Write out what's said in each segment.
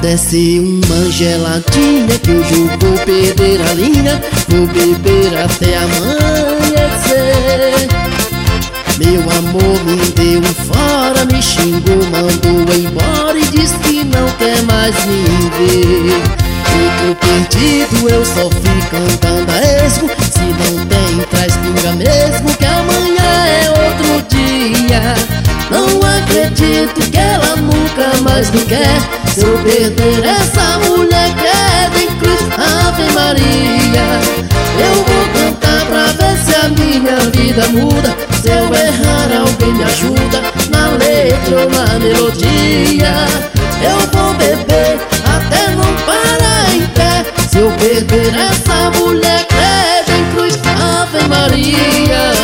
Desce uma geladinha que hoje eu vou perder a linha. Vou beber até amanhecer. Meu amor me deu um fora, me xingou, mandou embora e disse que não quer mais me ver. Eu tô perdido, eu só fico andando a esmo. Se não tem, traz pinga mesmo, que amanhã é outro dia. Não acredito que ela nunca mais me quer. Se eu perder essa mulher, credo em cruz, Ave Maria. Eu vou cantar pra ver se a minha vida muda. Se eu errar, alguém me ajuda, na letra ou na melodia. Eu vou beber até não parar em pé. Se eu perder essa mulher, credo em cruz, Ave Maria.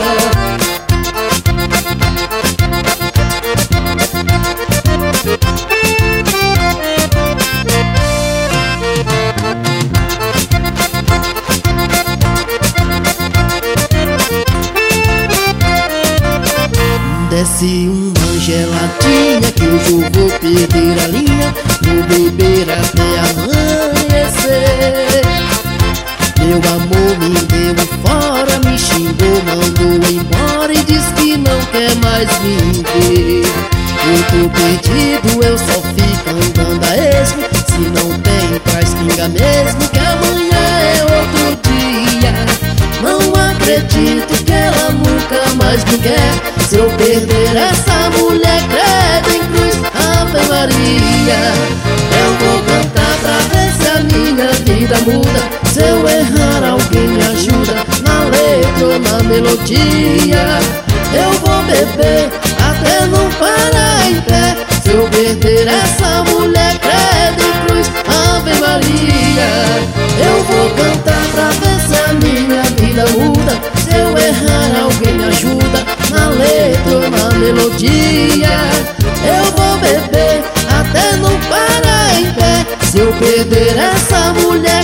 Desce uma geladinha que hoje eu vou perder a linha. Vou beber até amanhecer. Meu amor me deu um fora, me xingou, mandou embora e disse que não quer mais me ver. Eu tô perdido, eu só fico andando a esmo. Se não tem, traz pinga mesmo, que amanhã é outro dia. Não acredito que ela nunca mais me quer. Se eu perder essa mulher, credo em cruz, Ave Maria. Eu vou cantar pra ver se a minha vida muda. Se eu errar, alguém me ajuda, na letra ou na melodia. Eu vou beber até não parar em pé. Se eu perder essa mulher, credo em cruz, Ave Maria. Eu vou cantar pra ver se a minha vida muda. Se eu errar, alguém me ajuda, na letra ou na melodia. Eu vou beber até não parar em pé. Se eu perder essa mulher,